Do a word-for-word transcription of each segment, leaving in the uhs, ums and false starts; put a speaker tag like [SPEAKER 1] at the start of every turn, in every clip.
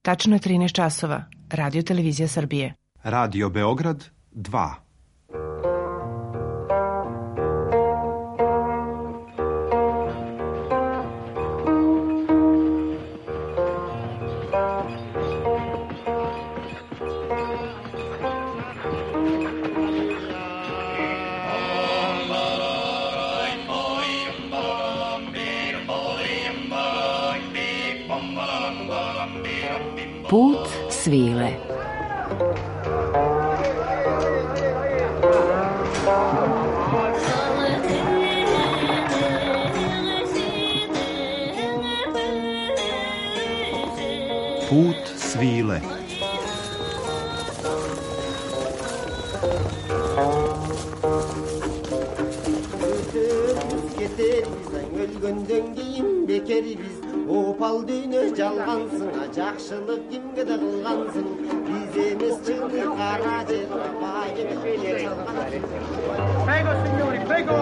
[SPEAKER 1] Tačno je trinaest časova. Radio Televizija Srbije.
[SPEAKER 2] Radio Beograd dva.
[SPEAKER 3] Put svile.
[SPEAKER 2] Put svile.
[SPEAKER 4] Opal düğünü жалғансың, жақшылық кімге де қылғансың, біз емес шыңды қара жер,
[SPEAKER 5] Prego signori, prego!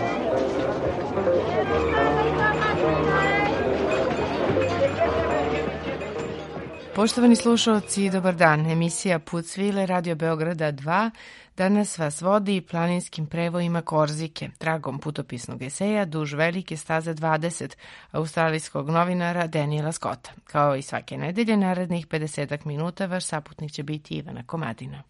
[SPEAKER 1] Poštovani slušalci, dobar dan. Emisija Put svile Radio Beograda dva danas vas vodi planinskim prevojima Korzike, tragom putopisnog eseja duž velike staze dvadeset australijskog novinara Daniela Scotta. Kao i svake nedelje, narednih pedesetak minuta vaš saputnik će biti Ivana Komadina.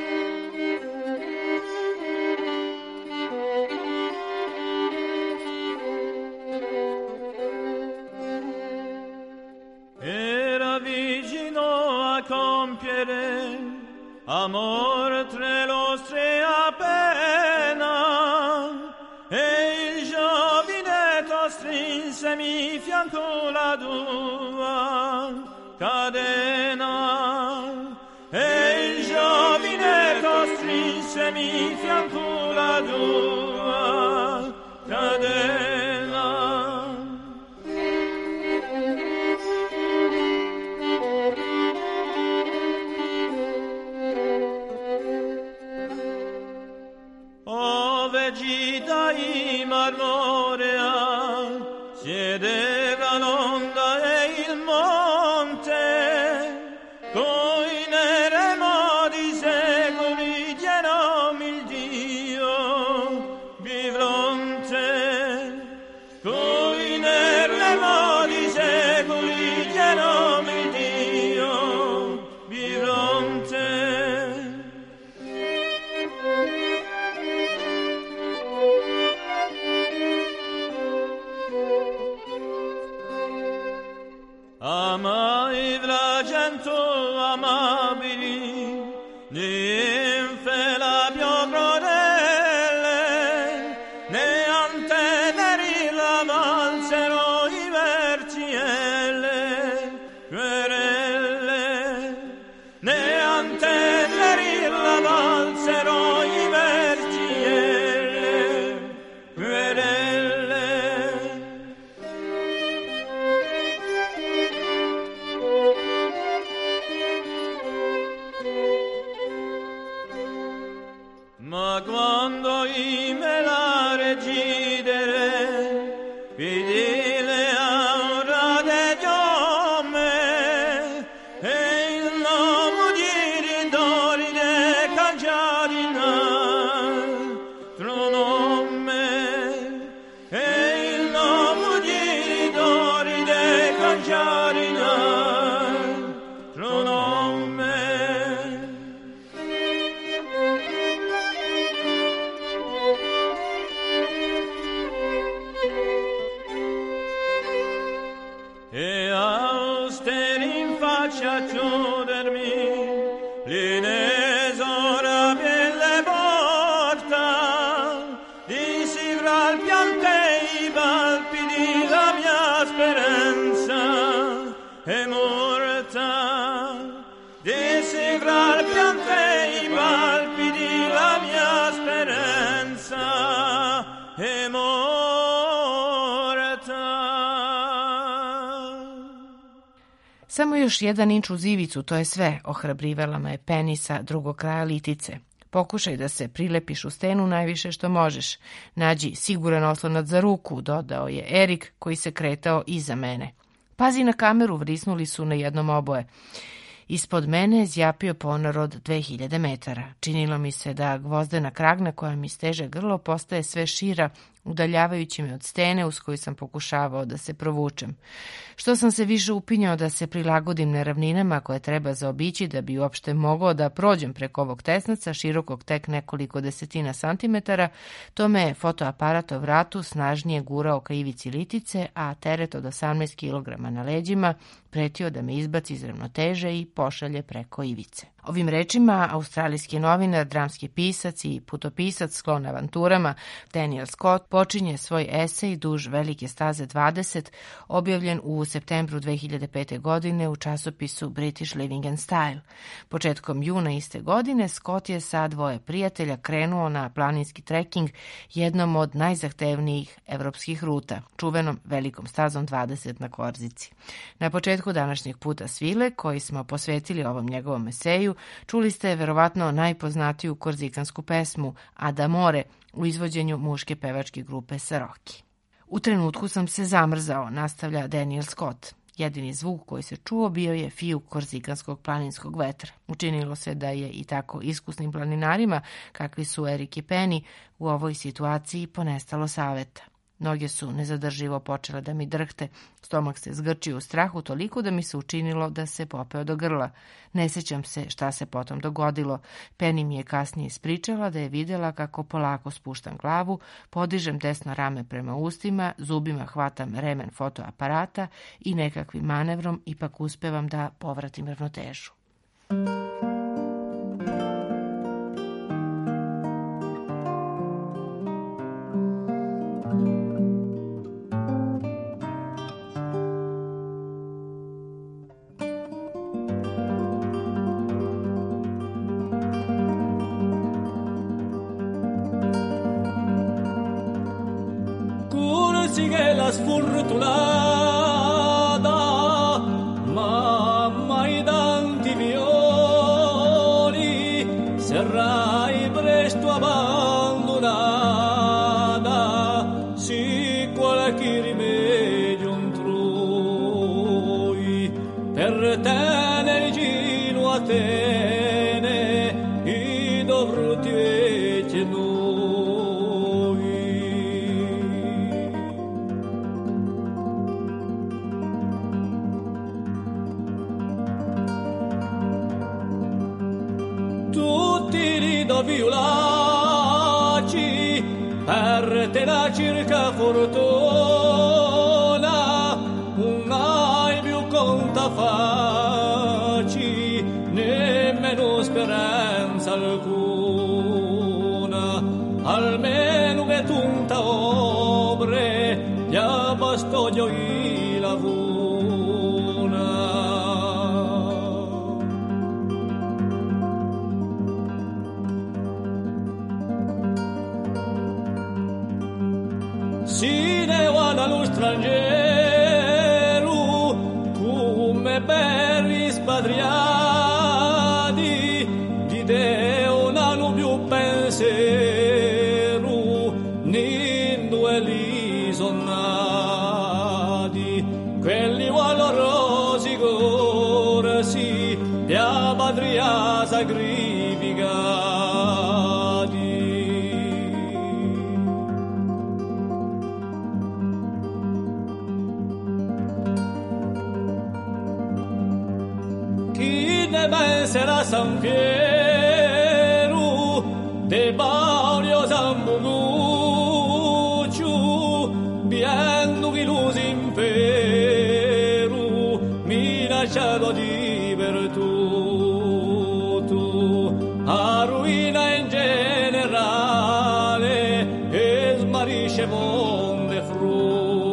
[SPEAKER 6] Compiere amor tre nostre appena e il giovinetto strinsemi fianco la tua cadena e il giovinetto strinsemi fianco la tua cadena. Gita i marmorea siedeva l'onda e il monte coi nere modi secoli genomi il Dio bivronte coi nere modi secoli genomi il Dio bivronte. Amai la gente amabili, ninfe la più crodelle, neante neri la valsero i vercielle, querelle, neante neri la valsero i vercielle, querelle. Ma quando i me la recidere, fidele aura degli uomini, e il nome di ridori de cangiarina, tronome, e il nome di ridori de cangiarina, tronome. E austeri in faccia a chiudermi l'inesorabile porta di sivral piante i palpiti la mia speranza è morta di sivral piante i palpiti la mia speranza è morta.
[SPEAKER 1] Samo još jedan inč uz ivicu, to je sve, ohrabrivala me je Penny sa drugog kraja litice. Pokušaj da se prilepiš u stenu najviše što možeš. Nađi siguran oslonac za ruku, dodao je Erik koji se kretao iza mene. Pazi na kameru, vrisnuli su na jednom oboje. Ispod mene je zjapio ponor od dve hiljade metara. Činilo mi se da gvozdena kragna koja mi steže grlo postaje sve šira, udaljavajući me od stene uz koju sam pokušavao da se provučem. Što sam se više upinjao da se prilagodim neravninama koje treba zaobići da bi uopšte mogao da prođem preko ovog tesnaca, širokog tek nekoliko desetina santimetara, to me je fotoaparat o vratu snažnije gurao ka ivici litice, a teret od osamnaest kilograma na leđima pretio da me izbaci iz ravnoteže i pošalje preko ivice. Ovim rečima australijski novinar, dramski pisac i putopisac sklon avanturama Daniel Scott počinje svoj esej duž velike staze dvadeset, objavljen u septembru dve hiljade pete. godine u časopisu British Living and Style. Početkom juna iste godine Scott je sa dvoje prijatelja krenuo na planinski treking jednom od najzahtevnijih evropskih ruta, čuvenom velikom stazom dvadeset na Korzici. Na početku današnjeg puta svile, koji smo posvetili ovom njegovom eseju, čuli ste verovatno najpoznatiju korzikansku pesmu Adamore u izvođenju muške pevačke grupe Saroki. U trenutku sam se zamrzao, nastavlja Daniel Scott. Jedini zvuk koji se čuo bio je fijuk korzikanskog planinskog vetra. Učinilo se da je i tako iskusnim planinarima, kakvi su Erik i Penny, u ovoj situaciji ponestalo saveta. Noge su nezadrživo počele da mi drhte, stomak se zgrčio u strahu toliko da mi se učinilo da se popeo do grla. Ne sjećam se šta se potom dogodilo. Penny mi je kasnije ispričala da je vidjela kako polako spuštam glavu, podižem desno rame prema ustima, zubima hvatam remen fotoaparata i nekakvim manevrom ipak uspevam da povratim ravnotežu.
[SPEAKER 6] Sfortunata, mamma i tanti violi, sarai presto abbandonata, si qualche rimedio troi, per te vicino a te, i dovrò ti vecchie noi. Violacci per te la circa fortuna non hai più conta facci nemmeno speranza alcuna almeno che tunta obre ya bastò io i lavuna. Si ne va allo straniero come belli spatriati di Deo non hanno più pensiero né duelli sonnati quelli valorosi corsi la patria sacrificati. Sarà San Piero de Paolo San Buguccio viendo che lo impero mi lasciato di per tutto a ruina in generale e smarisce monde frutto.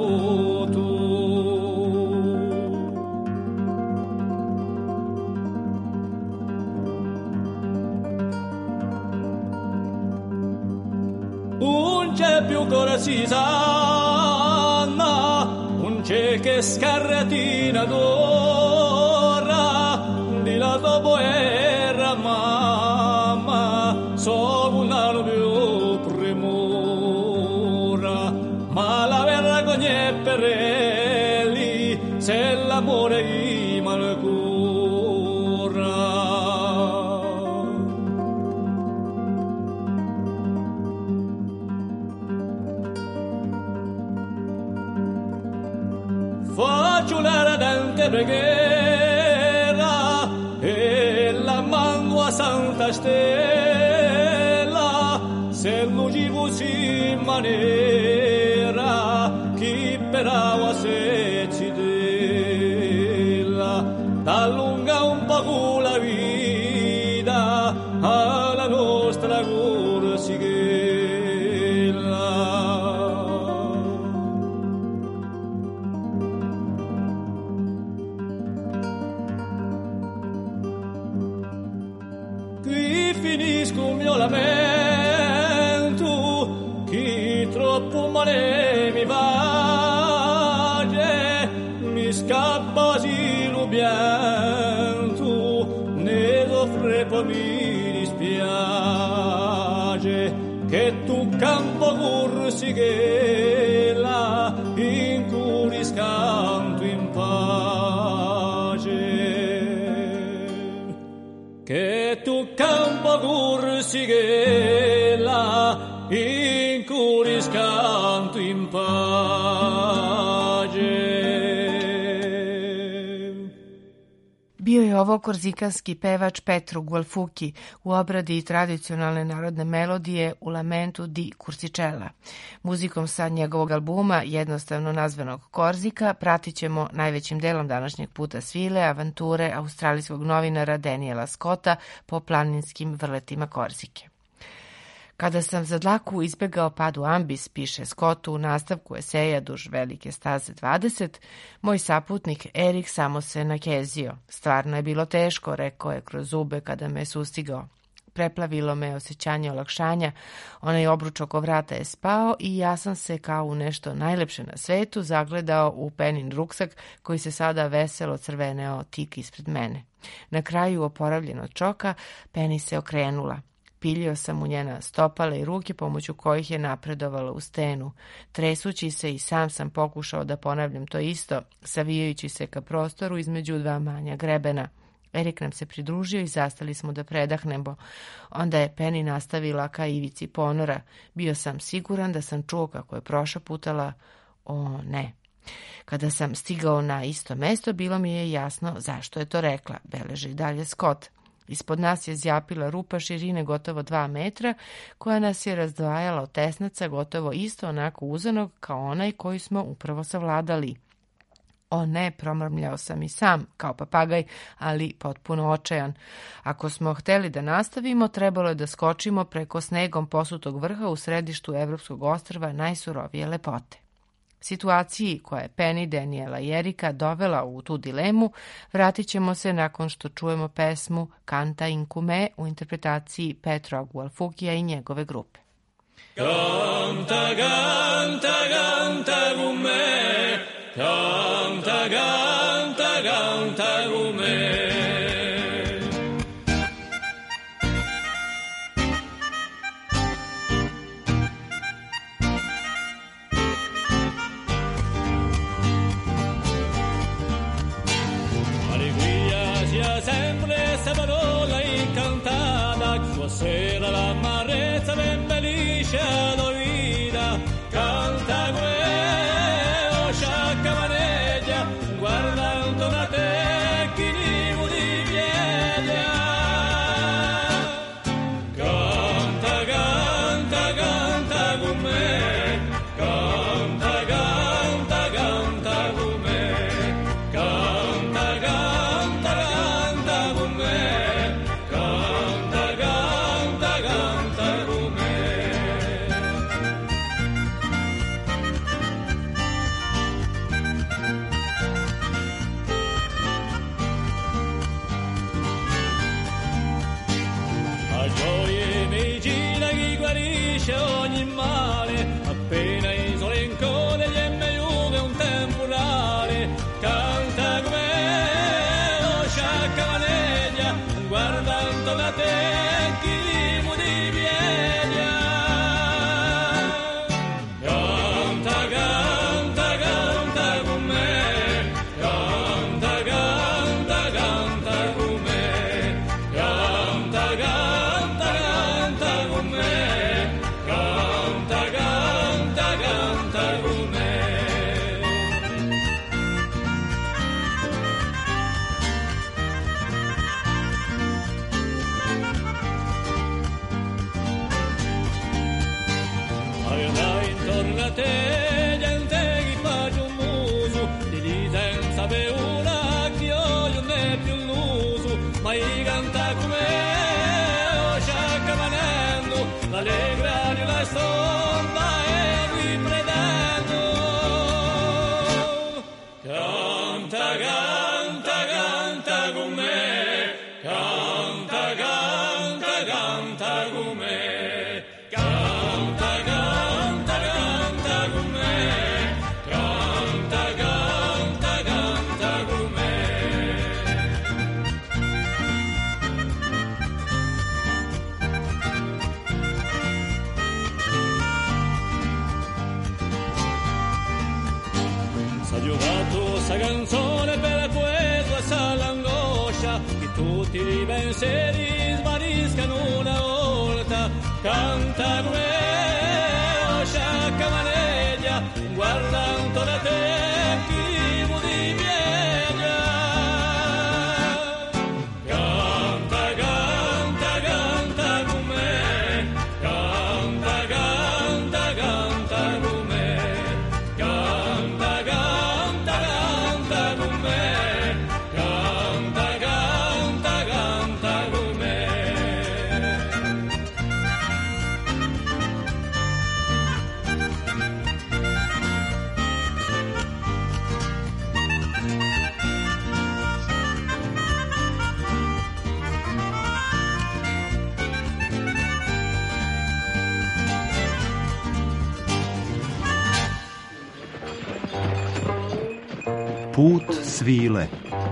[SPEAKER 6] Non c'è più corsi sanna, non c'è che scarratina d'ora, di la tua guerra mamma, so un anno più premura, ma la vergogna è per elli, se de preghiera e la mando a Santa Stella se luci così manera chi perava se ci della t'allunga un po' la vita alla nostra Corsighella. Qui finisco il mio lamento, chi troppo male mi face, mi scappa sì lo pianto, ne soffre poi mi dispiace, che tu campo Corsighella in cui scanto in pace. Che tu campo Corsighella in cui scanto in pace.
[SPEAKER 1] Bio je ovo korzikanski pevač Petro Gualfuki u obradi tradicionalne narodne melodije u lamentu di Cursicella. Muzikom sa njegovog albuma, jednostavno nazvanog Korzika, pratit ćemo najvećim delom današnjeg puta svile avanture australijskog novinara Daniela Scotta po planinskim vrletima Korzike. Kada sam za dlaku izbegao pad u ambis, piše Scott u nastavku eseja duž velike staze dvadeset, moj saputnik Erik samo se nakezio. Stvarno je bilo teško, rekao je kroz zube kada me sustigao. Preplavilo me osjećanje olakšanja, onaj obruč oko vrata je spao i ja sam se kao u nešto najlepše na svetu zagledao u Penin ruksak koji se sada veselo crveneo tik ispred mene. Na kraju oporavljen od čoka, Penny se okrenula. Piljio sam u njena stopala i ruke pomoću kojih je napredovala u stenu. Tresući se i sam sam pokušao da ponavljam to isto, savijajući se ka prostoru između dva manja grebena. Erik nam se pridružio i zastali smo da predahnemo. Onda je Penny nastavila ka ivici ponora. Bio sam siguran da sam čuo kako je prošaputala: o ne. Kada sam stigao na isto mesto, bilo mi je jasno zašto je to rekla, beleži dalje Scott. Ispod nas je zjapila rupa širine gotovo dva metra, koja nas je razdvajala od tesnaca gotovo isto onako uzanog kao onaj koji smo upravo savladali. O ne, promrmljao sam i sam, kao papagaj, ali potpuno očajan. Ako smo hteli da nastavimo, trebalo je da skočimo preko snegom posutog vrha u središtu evropskog ostrva najsurovije lepote. Situaciji koja je Penny, Daniela i Erika dovela u tu dilemu, vratit ćemo se nakon što čujemo pesmu Canta in Cume u interpretaciji Petra Gualfukija i njegove grupe.
[SPEAKER 6] Canta, canta, canta Cume, canta, canta, canta Cume. Sempre essa parola incantada, sua sera l'amarezza ben felice d'oida, canta come o sciacca maneggia, guardando una te chi nivo di vielia. Canta, canta, canta con me, canta, canta, canta con me, canta, canta, canta con me, canta, canta, canta con me. tutti i pensieri svaniscano una volta, canta come sciacca maneggia, guardando da te chi di piega. Canta, canta, canta con me, canta, canta, canta con me, canta, canta, canta con me, canta, canta, canta con me.
[SPEAKER 2] Put svile.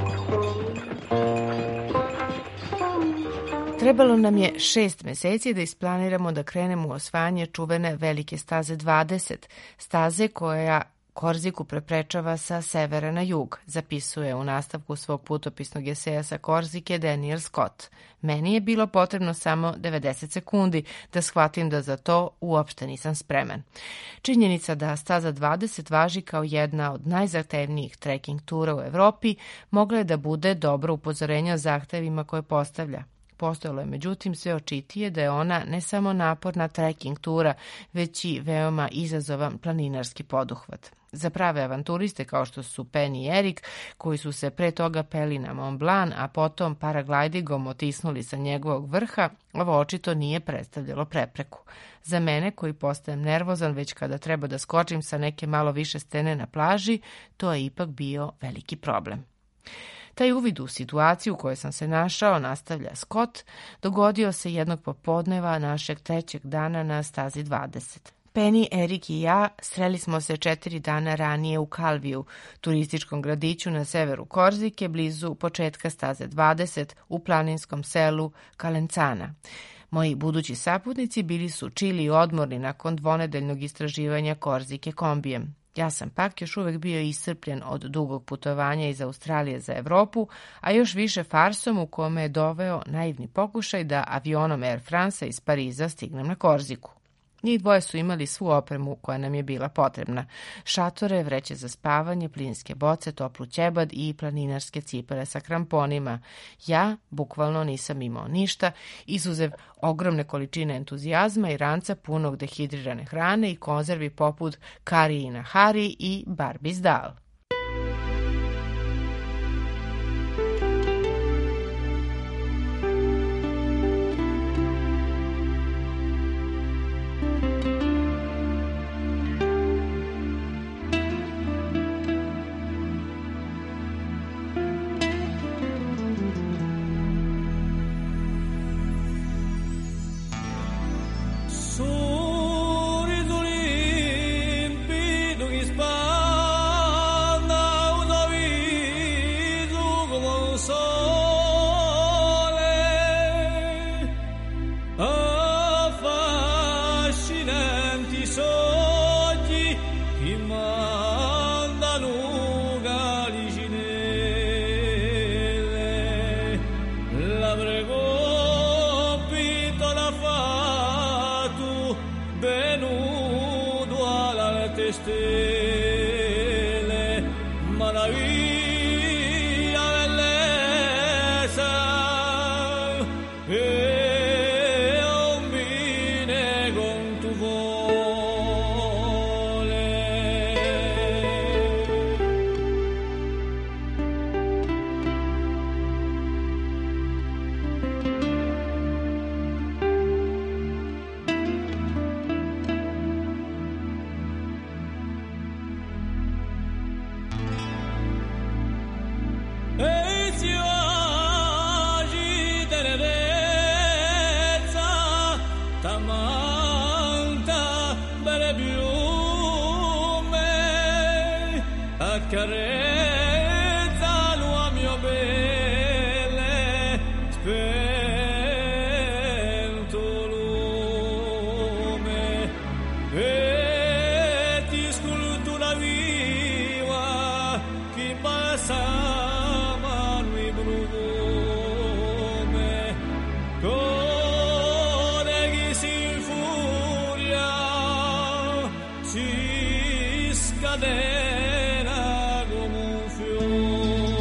[SPEAKER 1] Trebalo nam je šest meseci da isplaniramo da krenemo u osvajanje čuvene velike staze dvadeset, staze koja Korziku preprečava sa severa na jug, zapisuje u nastavku svog putopisnog eseja sa Korzike Daniel Scott. Meni je bilo potrebno samo devedeset sekundi da shvatim da za to uopšte nisam spreman. Činjenica da staza dvadeset važi kao jedna od najzahtevnijih trekking tura u Evropi mogla je da bude dobro upozorenje o zahtevima koje postavlja. Postojalo je međutim sve očitije da je ona ne samo naporna trekking tura, već i veoma izazovan planinarski poduhvat. Za prave avanturiste kao što su Penny i Erik, koji su se pre toga peli na Mont Blanc, a potom paraglidingom otisnuli sa njegovog vrha, ovo očito nije predstavljalo prepreku. Za mene, koji postajem nervozan već kada treba da skočim sa neke malo više stene na plaži, to je ipak bio veliki problem. Taj uvid u situaciju u kojoj sam se našao, nastavlja Scott, dogodio se jednog popodneva našeg trećeg dana na stazi dvadeset. Penny, Erik i ja sreli smo se četiri dana ranije u Calviju, turističkom gradiću na severu Korzike, blizu početka staze dvadeset u planinskom selu Kalencana. Moji budući saputnici bili su čili i odmorni nakon dvonedeljnog istraživanja Korzike kombijem. Ja sam pak još uvek bio iscrpljen od dugog putovanja iz Australije za Evropu, a još više farsom u kome je doveo naivni pokušaj da avionom Air France iz Pariza stignem na Korziku. Njih dvoje su imali svu opremu koja nam je bila potrebna. Šatore, vreće za spavanje, plinske boce, toplu ćebad i planinarske cipele sa kramponima. Ja bukvalno nisam imao ništa, izuzev ogromne količine entuzijazma i ranca punog dehidrirane hrane i konzervi poput Karijina Hari i Barbie's Dal.
[SPEAKER 6] Stelle, maravilla bellezza, e un vine con tu vole. Accarezzalo a mio belle, spento lume, e ti scultura viva che passava lui brugo. serena come un fiume.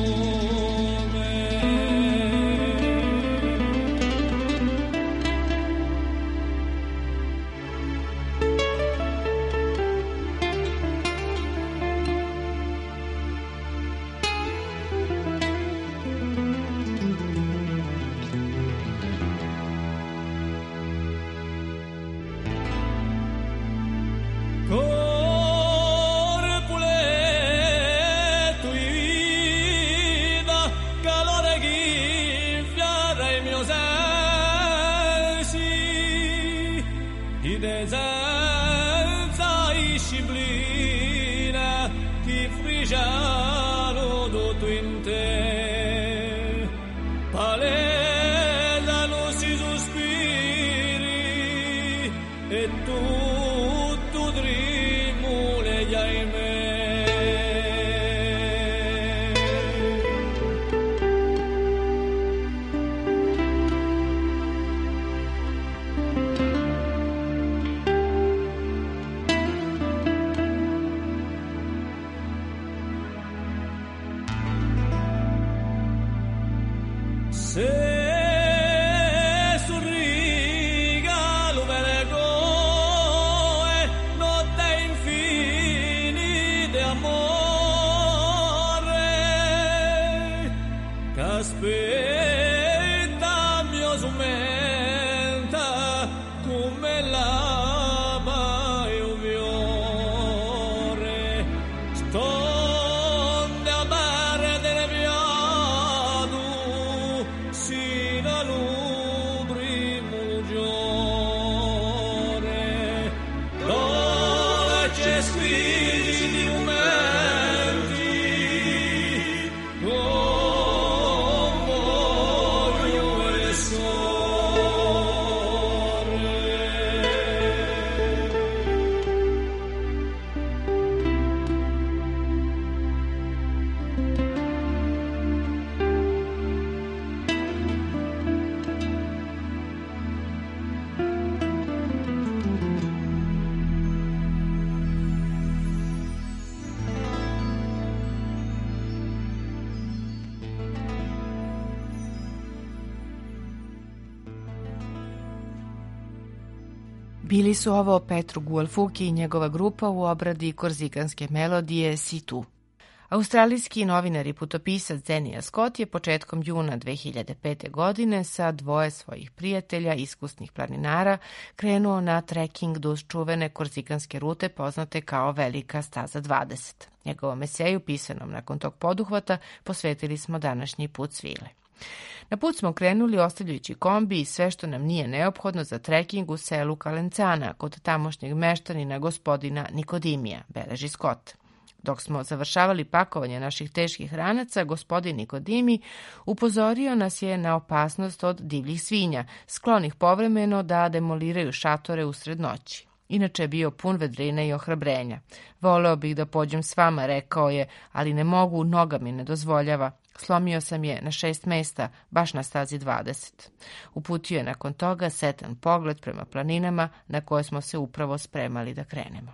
[SPEAKER 1] Bili su ovo Petru Gualfuki i njegova grupa u obradi korzikanske melodije Si tu. Australijski novinar i putopisac Zenija Scott je početkom juna dve hiljade pete. godine sa dvoje svojih prijatelja, iskusnih planinara, krenuo na treking duž čuvene korzikanske rute poznate kao Velika staza dvadeset. Njegovom eseju, pisanom nakon tog poduhvata, posvetili smo današnji put svile. Na put smo krenuli ostavljajući kombi i sve što nam nije neophodno za treking u selu Kalencana kod tamošnjeg meštanina gospodina Nikodimija, beleži Scott. Dok smo završavali pakovanje naših teških ranaca, gospodin Nikodimi upozorio nas je na opasnost od divljih svinja, sklonih povremeno da demoliraju šatore usred noći. Inače je bio pun vedrine i ohrabrenja. Voleo bih da pođem s vama, rekao je, ali ne mogu, noga mi ne dozvoljava. Slomio sam je na šest mesta, baš na stazi dvadeset. Uputio je nakon toga setan pogled prema planinama na koje smo se upravo spremali da krenemo.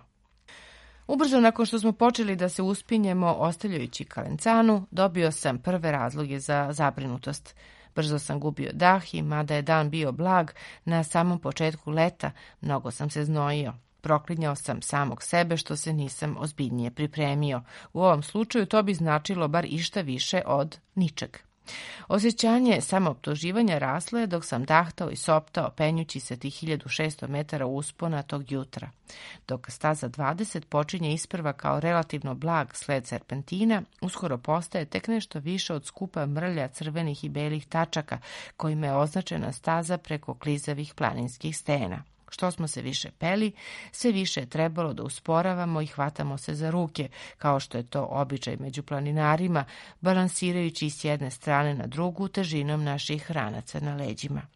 [SPEAKER 1] Ubrzo nakon što smo počeli da se uspinjemo ostavljajući Kalencanu, dobio sam prve razloge za zabrinutost. Brzo sam gubio dah i mada je dan bio blag, na samom početku leta mnogo sam se znojio. Proklinjao sam samog sebe što se nisam ozbiljnije pripremio. U ovom slučaju to bi značilo bar išta više od ničeg. Osjećanje samooptuživanja raslo je dok sam dahtao i soptao penjući se tih hiljadu šesto metara uspona tog jutra. Dok staza dvadeset počinje isprva kao relativno blag sled serpentina, uskoro postaje tek nešto više od skupa mrlja crvenih i belih tačaka kojima je označena staza preko klizavih planinskih stena. Što smo se više peli, sve više je trebalo da usporavamo i hvatamo se za ruke, kao što je to običaj među planinarima, balansirajući s jedne strane na drugu težinom naših ranaca na leđima.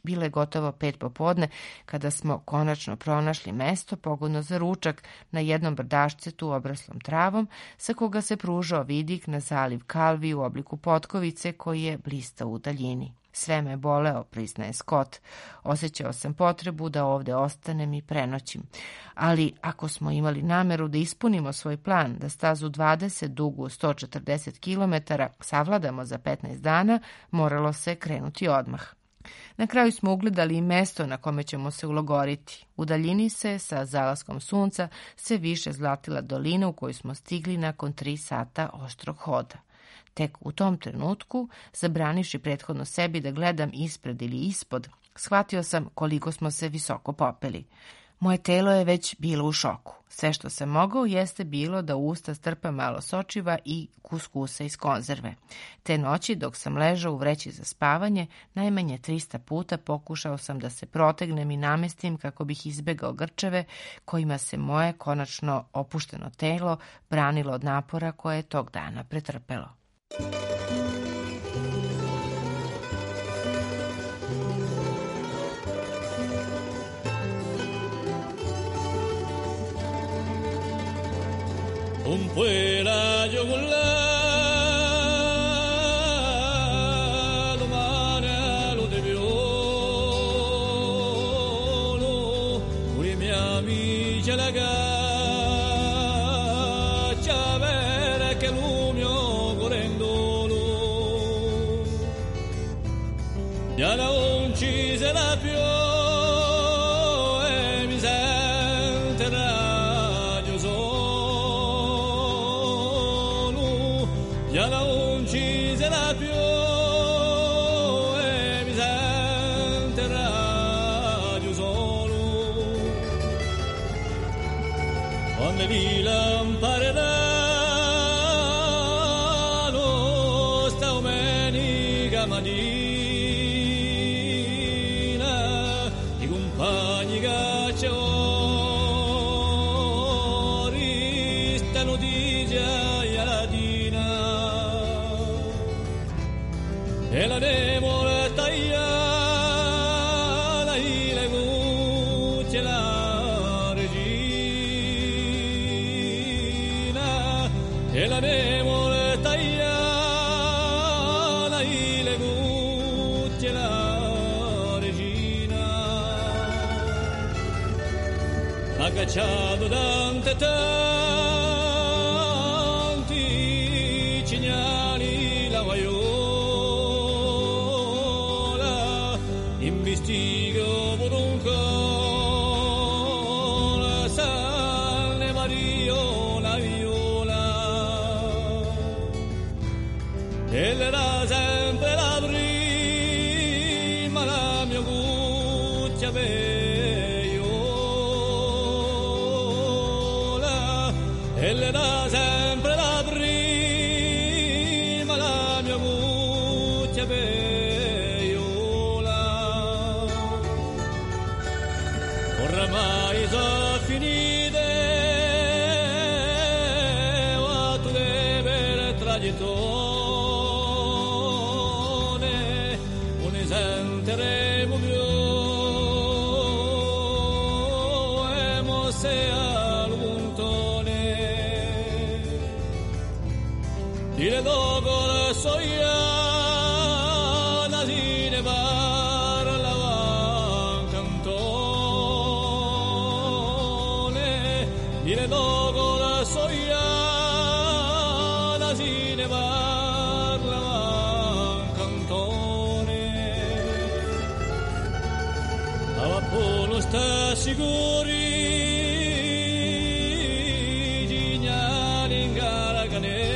[SPEAKER 1] Bilo je gotovo pet popodne kada smo konačno pronašli mesto pogodno za ručak na jednom brdašcetu obraslom travom, sa koga se pružao vidik na zaliv Kalvi u obliku potkovice koji je blistao u daljini. Sve me boleo, priznaje Scott. Osjećao sam potrebu da ovde ostanem i prenoćim. Ali ako smo imali nameru da ispunimo svoj plan, da stazu dvadeset, dugu sto četrdeset kilometara savladamo za petnaest dana, moralo se krenuti odmah. Na kraju smo ugledali i mesto na kome ćemo se ulogoriti. U daljini se, sa zalaskom sunca, sve više zlatila dolina u koju smo stigli nakon tri sata oštrog hoda. Tek u tom trenutku, zabranivši prethodno sebi da gledam ispred ili ispod, shvatio sam koliko smo se visoko popeli. Moje telo je već bilo u šoku. Sve što sam mogao jeste bilo da u usta strpam malo sočiva i kuskusa iz konzerve. Te noći, dok sam ležao u vreći za spavanje, najmanje trista puta pokušao sam da se protegnem i namestim kako bih izbegao grčeve kojima se moje konačno opušteno telo branilo od napora koje je tog dana pretrpelo.
[SPEAKER 6] Un puelayo con la domani lo deviolo, con i miei amici alla caccia, vera che l'umio correndolo, ya la uncise la più. Ya la uncise la più e mi sentirà giù solo quando li lampareranno sta domenica mattina i compagni cacciatori sta notizia e la demora tagliata e le cucce la regina e la demora tagliata e le cucce la regina ha cacciato tante tanti cignali la guaiola investigo por un col sale Mario la viola ella era sempre la prima la mia cuccia veiola ella era sempre la prima la mia cuccia veiola. Oramai sono finite a tutte per tragettone non ne sentiremo più e mosse al montone dire dopo la soia la si ne parlava cantone dire dopo la soia la si ne parlava cantone ma poi sta sicuri gignali in gara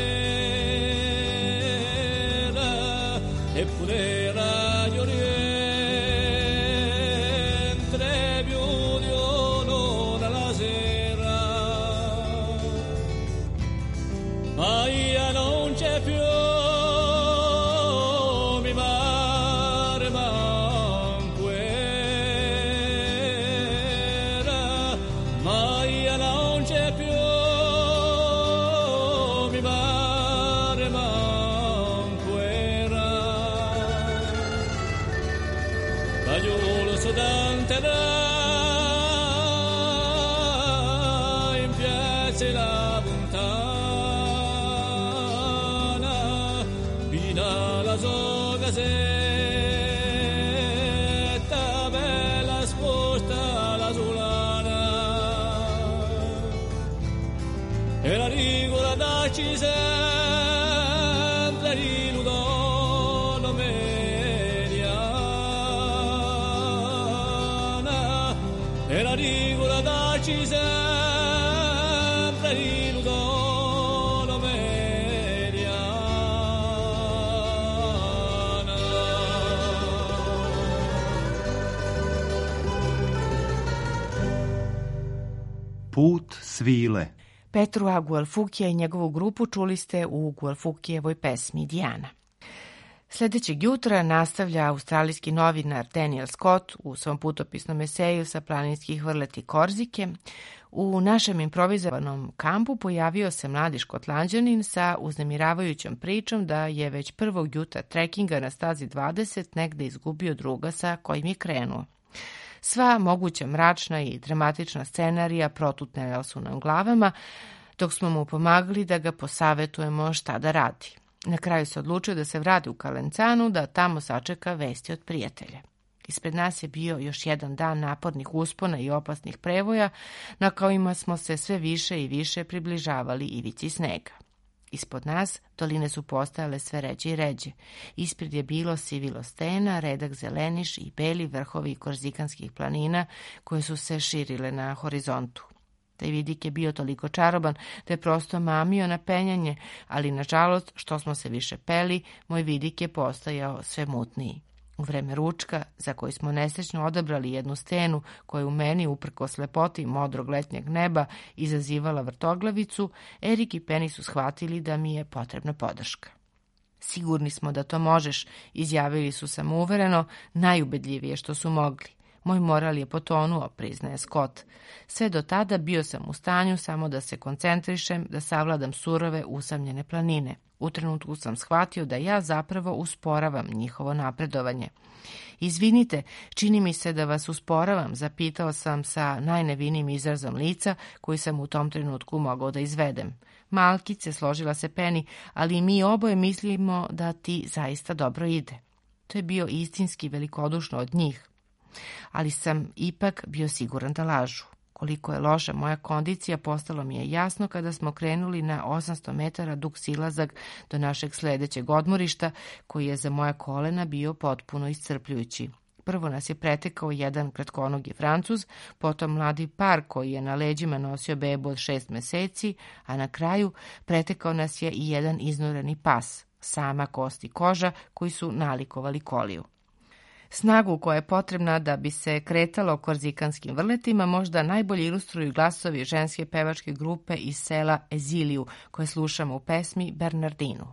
[SPEAKER 6] canera e pure radio rientre più di un'ora la sera ma io non c'è più mi pare manco era fagiolo sodanterà in piazza la montana vina la sua casetta bella sposta la solana e la rigola daci sempre riludono mediana e la rigola daci sempre riludono mediana.
[SPEAKER 2] Put svile.
[SPEAKER 1] Petru Gualfukija i njegovu grupu čuli ste u Gualfukijevoj pesmi Dijana. Sljedećeg jutra nastavlja australijski novinar Daniel Scott u svom putopisnom eseju sa planinskih vrleti Korzike. U našem improvizovanom kampu pojavio se mladi Škotlanđanin sa uznemiravajućom pričom da je već prvog jutra trekinga na stazi dvadeset negde izgubio druga sa kojim je krenuo. Sva moguća mračna i dramatična scenarija protutnela su nam glavama, dok smo mu pomagali da ga posavetujemo šta da radi. Na kraju se odlučio da se vrati u Kalencanu, da tamo sačeka vesti od prijatelja. Ispred nas je bio još jedan dan napornih uspona i opasnih prevoja, na kojima smo se sve više i više približavali ivici snega. Ispod nas doline su postajale sve ređe i ređe. Ispred je bilo sivilo stena, redak zeleniš i beli vrhovi korzikanskih planina koje su se širile na horizontu. Taj vidik je bio toliko čaroban da je prosto mamio na penjanje, ali nažalost što smo se više peli, moj vidik je postajao sve mutniji. U vreme ručka, za koji smo nesrećno odabrali jednu stenu koja je u meni, uprkos lepoti modrog letnjeg neba, izazivala vrtoglavicu, Erik i Penny su shvatili da mi je potrebna podrška. Sigurni smo da to možeš, izjavili su samouvereno, najubedljivije što su mogli. Moj moral je potonuo, priznaje Scott. Sve do tada bio sam u stanju samo da se koncentrišem, da savladam surove, usamljene planine. U trenutku sam shvatio da ja zapravo usporavam njihovo napredovanje. Izvinite, čini mi se da vas usporavam, zapitao sam sa najnevinijim izrazom lica koji sam u tom trenutku mogao da izvedem. Malkice, složila se Penny, ali mi oboje mislimo da ti zaista dobro ide. To je bio istinski velikodušno od njih. Ali sam ipak bio siguran da lažu. Koliko je loša moja kondicija postalo mi je jasno kada smo krenuli na osamsto metara dug silazak do našeg sljedećeg odmorišta, koji je za moja kolena bio potpuno iscrpljujući. Prvo nas je pretekao jedan kratkonogi Francuz, potom mladi par koji je na leđima nosio bebu od šest meseci, a na kraju pretekao nas je i jedan iznureni pas, sama kost i koža koji su nalikovali koliju. Snagu koja je potrebna da bi se kretalo korzikanskim vrletima možda najbolje ilustruju glasovi ženske pevačke grupe iz sela Eziliju koje slušamo u pesmi Bernardinu.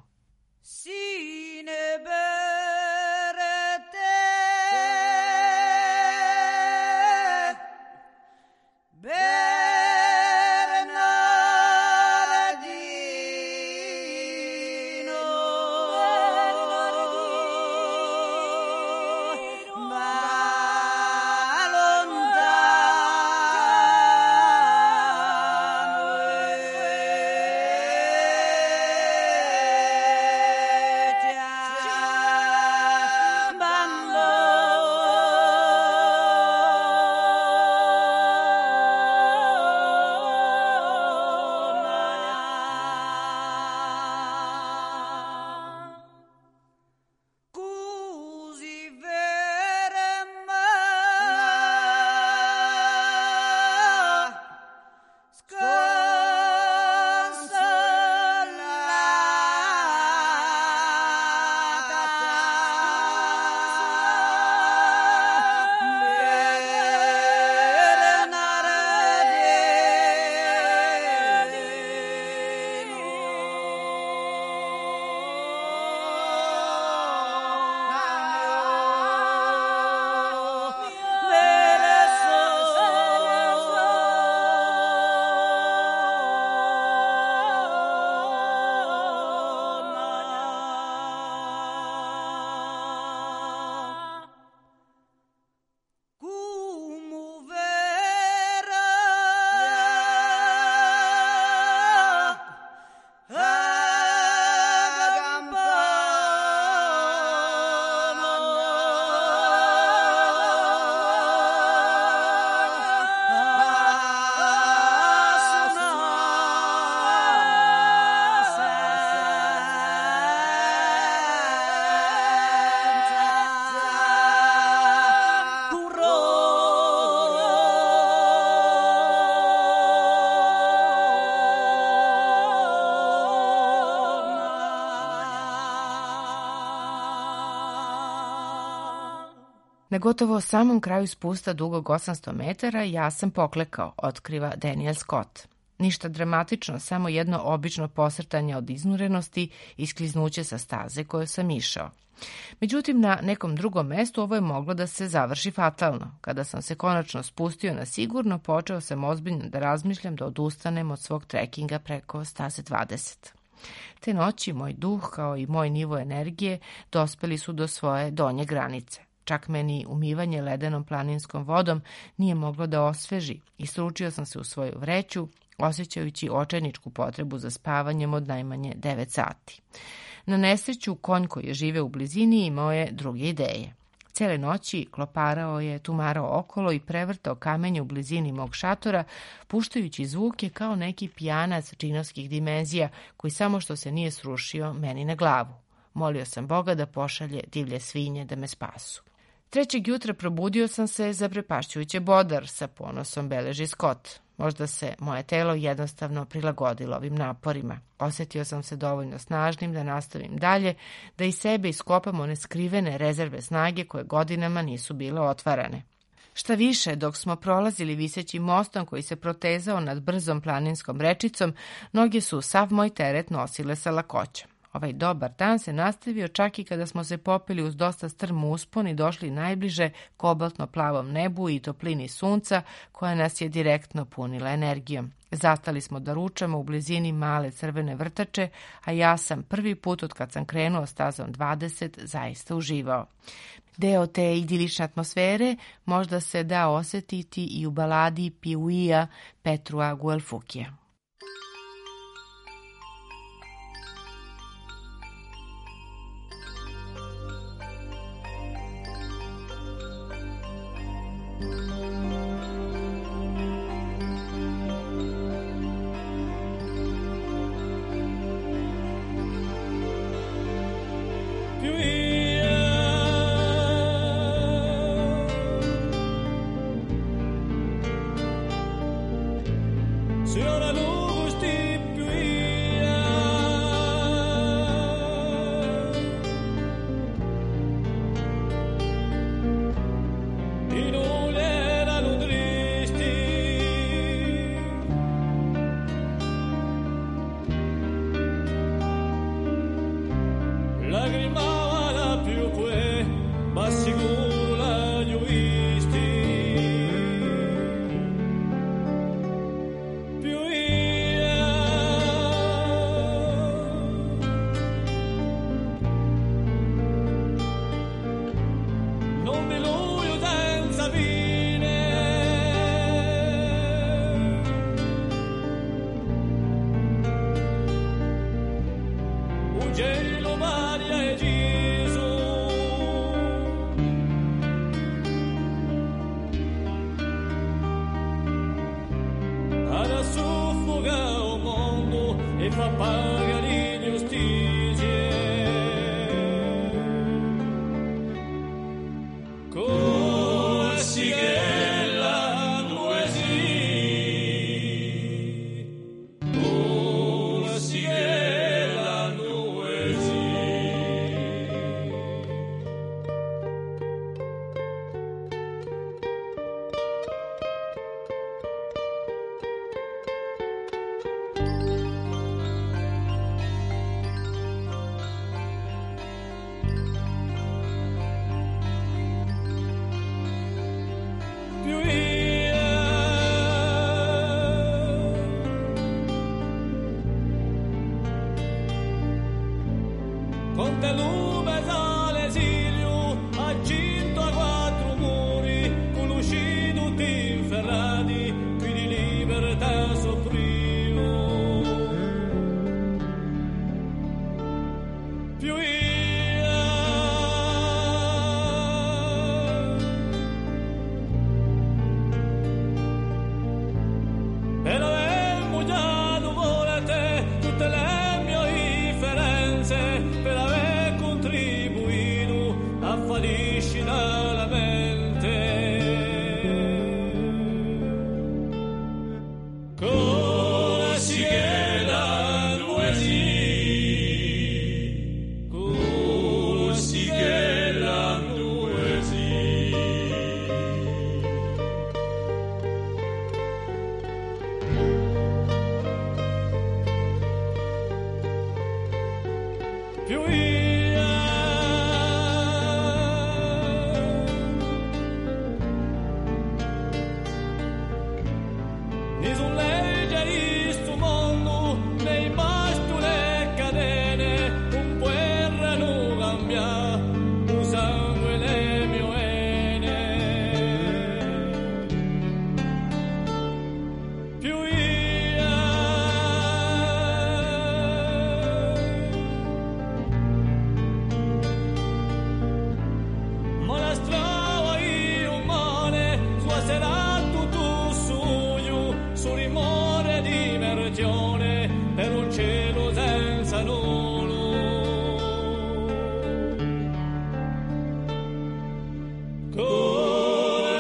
[SPEAKER 1] Na gotovo samom kraju spusta dugog osamsto metara ja sam poklekao, otkriva Daniel Scott. Ništa dramatično, samo jedno obično posrtanje od iznurenosti i skliznuće sa staze koju sam išao. Međutim, na nekom drugom mestu ovo je moglo da se završi fatalno. Kada sam se konačno spustio na sigurno, počeo sam ozbiljno da razmišljam da odustanem od svog trekinga preko staze dvadeset. Te noći moj duh kao i moj nivo energije dospeli su do svoje donje granice. Čak meni umivanje ledenom planinskom vodom nije moglo da osveži i sručio sam se u svoju vreću, osjećajući očajničku potrebu za spavanjem od najmanje devet sati. Na nesreću, konj koji je žive u blizini imao je druge ideje. Cele noći kloparao je, tumarao okolo i prevrtao kamenje u blizini mog šatora, puštajući zvuke kao neki pijanac džinovskih dimenzija koji samo što se nije srušio meni na glavu. Molio sam Boga da pošalje divlje svinje da me spasu. Trećeg jutra probudio sam se zaprepašćujuće bodar, sa ponosom beleži Scott. Možda se moje telo jednostavno prilagodilo ovim naporima. Osjetio sam se dovoljno snažnim da nastavim dalje, da iz sebe iskopam one skrivene rezerve snage koje godinama nisu bile otvarane. Šta više, dok smo prolazili visećim mostom koji se protezao nad brzom planinskom rečicom, noge su sav moj teret nosile sa lakoćom. Ovaj dobar dan se nastavio čak i kada smo se popeli uz dosta strm uspon i došli najbliže kobaltno-plavom nebu i toplini sunca koja nas je direktno punila energijom. Zastali smo da ručamo u blizini male crvene vrtače, a ja sam prvi put od kad sam krenuo stazom dvadeset zaista uživao. Deo te idilične atmosfere možda se da osjetiti i u baladi Piuija Petrua Guelfukija.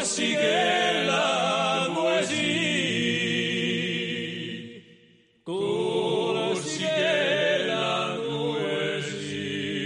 [SPEAKER 6] corsi che la poesia, corsi che la poesia.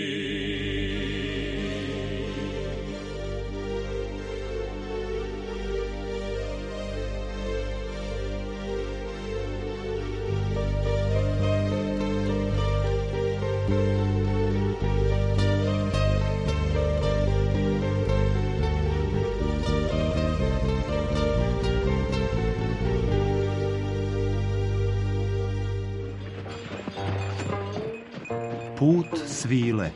[SPEAKER 2] Put svile.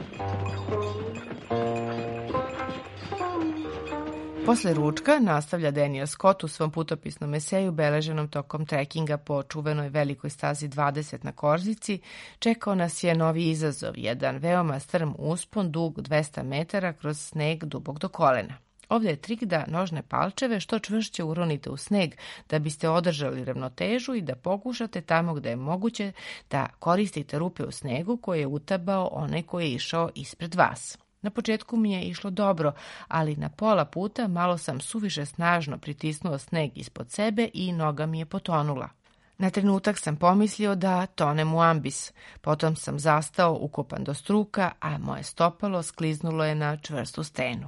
[SPEAKER 1] Posle ručka nastavlja Daniel Scott u svom putopisnom eseju beleženom tokom trekinga po čuvenoj velikoj stazi dvadeset na Korzici. Čekao nas je novi izazov, jedan veoma strm uspon dug dvesta metara kroz sneg dubog do kolena. Ovdje je trik da nožne palčeve što čvršće uronite u sneg da biste održali ravnotežu i da pokušate tamo gde je moguće da koristite rupe u snegu koje je utabao onaj koji je išao ispred vas. Na početku mi je išlo dobro, ali na pola puta malo sam suviše snažno pritisnuo sneg ispod sebe i noga mi je potonula. Na trenutak sam pomislio da tonem u ambis, potom sam zastao ukopan do struka, a moje stopalo skliznulo je na čvrstu stenu.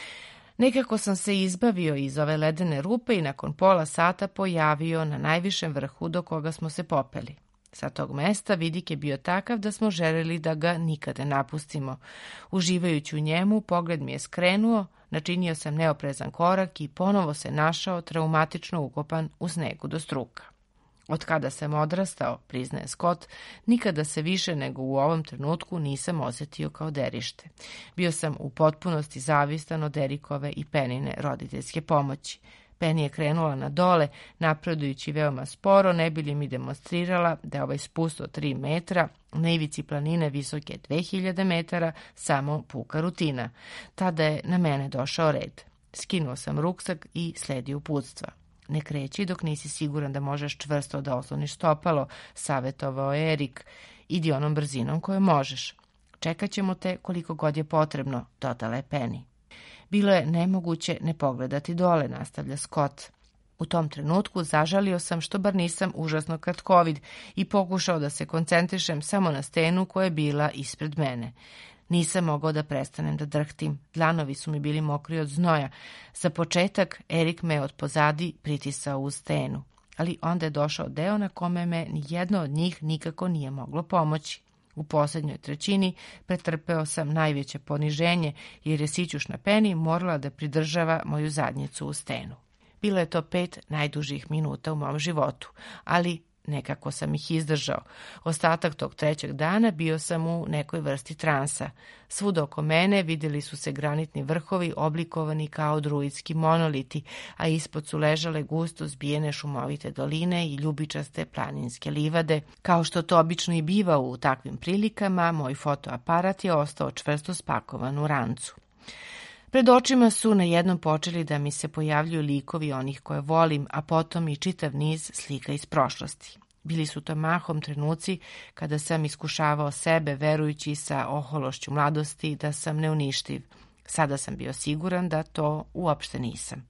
[SPEAKER 1] Nekako sam se izbavio iz ove ledene rupe i nakon pola sata pojavio na najvišem vrhu do koga smo se popeli. Sa tog mesta vidik je bio takav da smo želeli da ga nikad ne napustimo. Uživajući u njemu, pogled mi je skrenuo, načinio sam neoprezan korak i ponovo se našao traumatično ukopan u snegu do struka. Od kada sam odrastao, priznaje Scott, nikada se više nego u ovom trenutku nisam osjetio kao derište. Bio sam u potpunosti zavistan od Erikove i Penine roditeljske pomoći. Penny je krenula na dole, napredujući veoma sporo, ne bi li mi demonstrirala da je ovaj spust od tri metra, na ivici planine visoke dve hiljade metara, samo puka rutina. Tada je na mene došao red. Skinuo sam ruksak i sledio uputstva. Ne kreći dok nisi siguran da možeš čvrsto da osloniš stopalo, savjetovao je Erik. Idi onom brzinom koju možeš. Čekat ćemo te koliko god je potrebno, dodala je Penny. Bilo je nemoguće ne pogledati dole, nastavlja Scott. U tom trenutku zažalio sam što bar nisam užasno kratkovid i pokušao da se koncentrišem samo na stenu koja je bila ispred mene. Nisam mogao da prestanem da drhtim, dlanovi su mi bili mokri od znoja. Za početak Erik me od pozadi pritisao u stenu, ali onda je došao deo na kome me nijedno od njih nikako nije moglo pomoći. U posljednjoj trećini pretrpeo sam najveće poniženje jer je sićušna Penny morala da pridržava moju zadnjicu u stenu. Bilo je to pet najdužih minuta u mom životu, ali nekako sam ih izdržao. Ostatak tog trećeg dana bio sam u nekoj vrsti transa. Svuda oko mene vidjeli su se granitni vrhovi oblikovani kao druidski monoliti, a ispod su ležale gusto zbijene šumovite doline i ljubičaste planinske livade. Kao što to obično i biva u takvim prilikama, moj fotoaparat je ostao čvrsto spakovan u rancu. Pred očima su na jednom počeli da mi se pojavljuju likovi onih koje volim, a potom i čitav niz slika iz prošlosti. Bili su to mahom trenuci kada sam iskušavao sebe, verujući sa ohološću mladosti da sam neuništiv. Sada sam bio siguran da to uopšte nisam.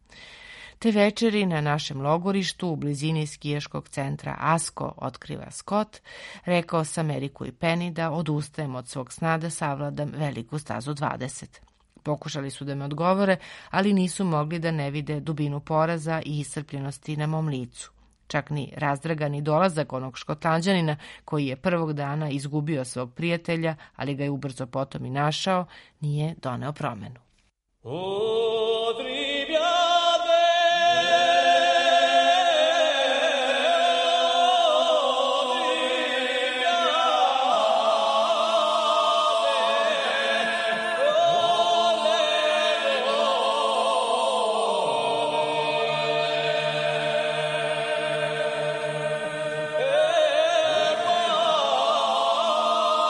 [SPEAKER 1] Te večeri na našem logorištu u blizini skijaškog centra Asko, otkriva Scott, rekao sam Eriku i Penny da odustajem od svog sna da savladam veliku stazu dvadeset. Pokušali su da me odgovore, ali nisu mogli da ne vide dubinu poraza i iscrpljenosti na mom licu. Čak ni razdragani dolazak onog Škotlanđanina koji je prvog dana izgubio svog prijatelja, ali ga je ubrzo potom i našao, nije doneo promenu.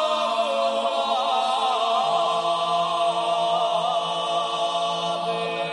[SPEAKER 6] Ave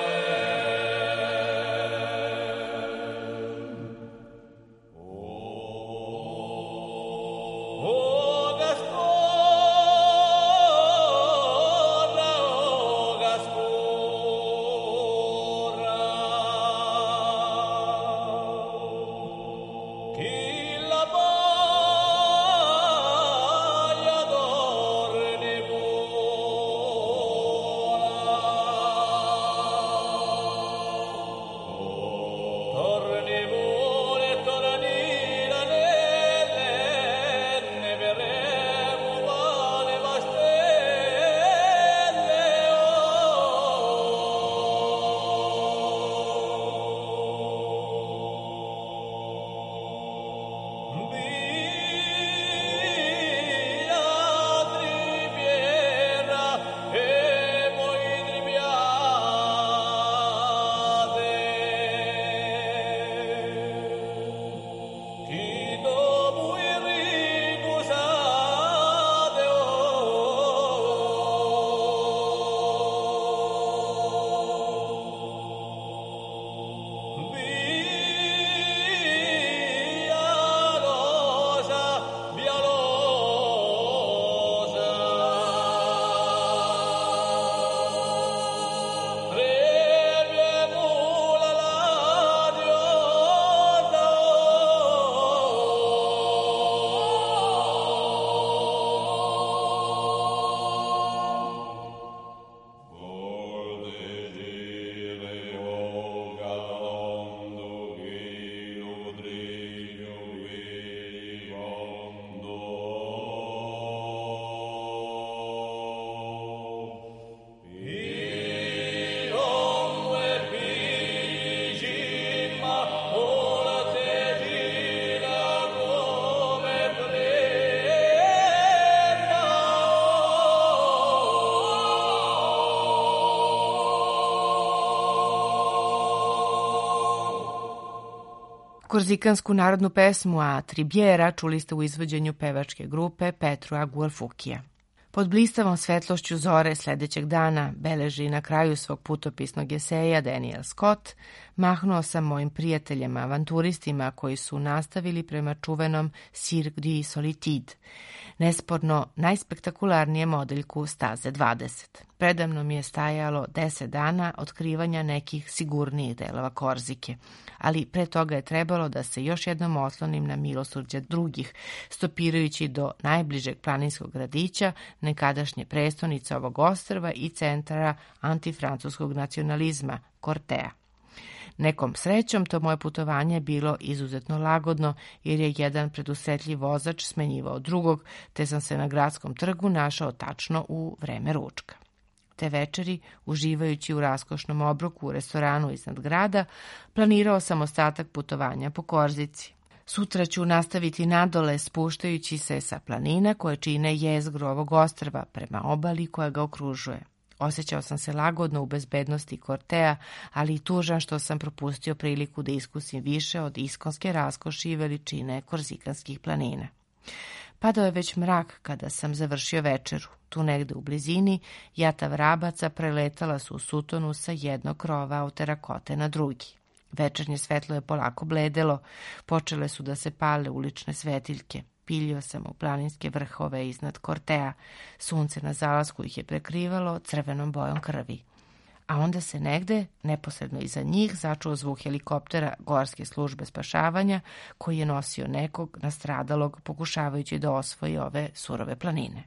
[SPEAKER 1] Korzikansku narodnu pesmu A Tribjera čuli ste u izvođenju pevačke grupe Petrua Guarfukija. Pod blistavom svetlošću zore sledećeg dana, beleži na kraju svog putopisnog eseja Daniel Scott, mahnuo sam mojim prijateljima, avanturistima koji su nastavili prema čuvenom Cirque du Solitude, nesporno najspektakularnijem odeljku staze dvadeset. Predamno mi je stajalo deset dana otkrivanja nekih sigurnijih delova Korzike, ali pre toga je trebalo da se još jednom oslonim na milosrđe drugih, stopirajući do najbližeg planinskog gradića, nekadašnje prestonice ovog ostrva i centara antifrancuskog nacionalizma, Cortea. Nekom srećom to moje putovanje je bilo izuzetno lagodno, jer je jedan predusretljiv vozač smenjivao drugog, te sam se na gradskom trgu našao tačno u vreme ručka. Te večeri, uživajući u raskošnom obroku u restoranu iznad grada, planirao sam ostatak putovanja po Korzici. Sutra ću nastaviti nadole, spuštajući se sa planina koje čine jezgru ovog ostrva prema obali koja ga okružuje. Osjećao sam se lagodno u bezbednosti Cortea, ali i tužan što sam propustio priliku da iskusim više od iskonske raskoši i veličine korzikanskih planina. Padao je već mrak kada sam završio večeru. Tu negde u blizini jata vrabaca preletala su u sutonu sa jednog krova od terakote na drugi. Večernje svetlo je polako bledelo, počele su da se pale ulične svetiljke. Piljio sam u planinske vrhove iznad Cortea, sunce na zalasku ih je prekrivalo crvenom bojom krvi. A onda se negde, neposredno iza njih, začuo zvuk helikoptera Gorske službe spašavanja, koji je nosio nekog nastradalog pokušavajući da osvoji ove surove planine.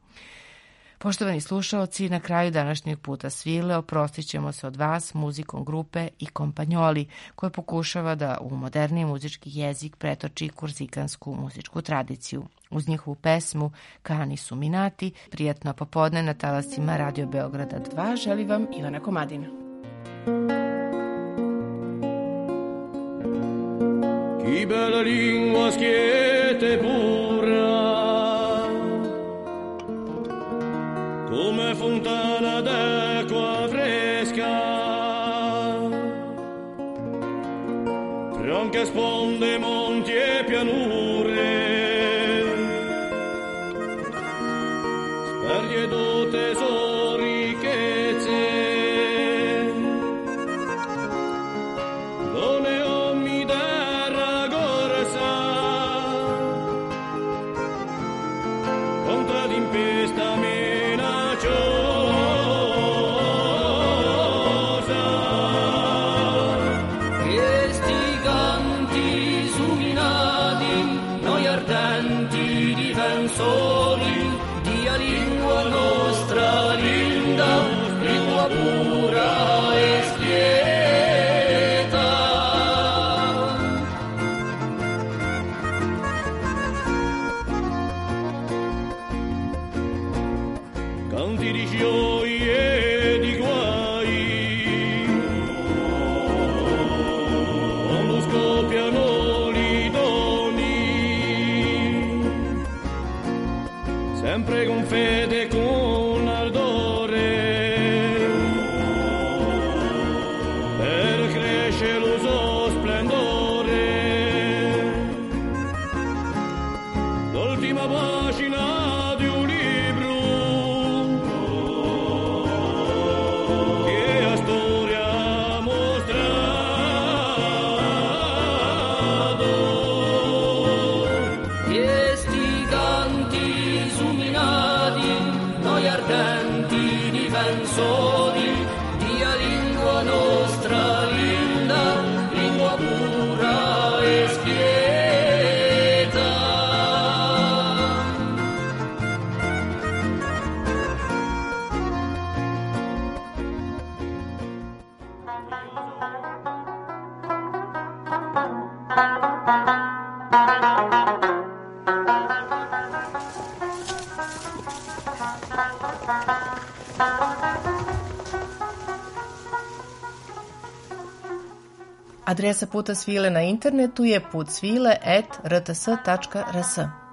[SPEAKER 1] Poštovani slušaoci, na kraju današnjeg puta svile oprostit ćemo se od vas muzikom grupe i Kompanjoli, koja pokušava da u moderniji muzički jezik pretoči korzikansku muzičku tradiciju. Uz njihovu pesmu Kani su minati, prijatno popodne na talasima Radio Beograda dva, želi vam Ivana Komadina.
[SPEAKER 6] Chi bella lingua schietta e pura, come fontana d'acqua fresca, franche sponde, monti e pianure, sparghe tesori, ricchezze, done ommi terra corsa, contra d'impesta minacciosa. Questi canti suminati, noi ardenti difensori di lingua nostra linda, lingua pura e spieta. Canti di gioia e di guai, quando scoppiano i doni, sempre con fede e con ardore, per crescere lo suo splendore. L'ultima pagina di un libro che a storia ha mostrato. Questi canti suminati, noi ardenti difensori di lingua nostra linda, lingua pura e spieta.
[SPEAKER 1] Adresa Puta svile na internetu je putsvile at r t s tačka r s.